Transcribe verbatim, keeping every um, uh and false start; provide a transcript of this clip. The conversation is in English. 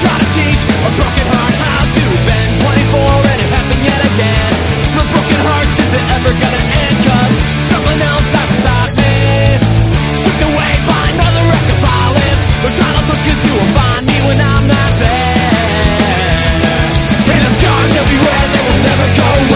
try to teach a broken heart how to bend. Twenty-four and it happened yet again. My broken hearts, is it ever gonna end? Cause something else that's inside me, stripped away by another alcoholic. They're trying to look cause you will find me when I'm not there. And the scars everywhere, they will never go away.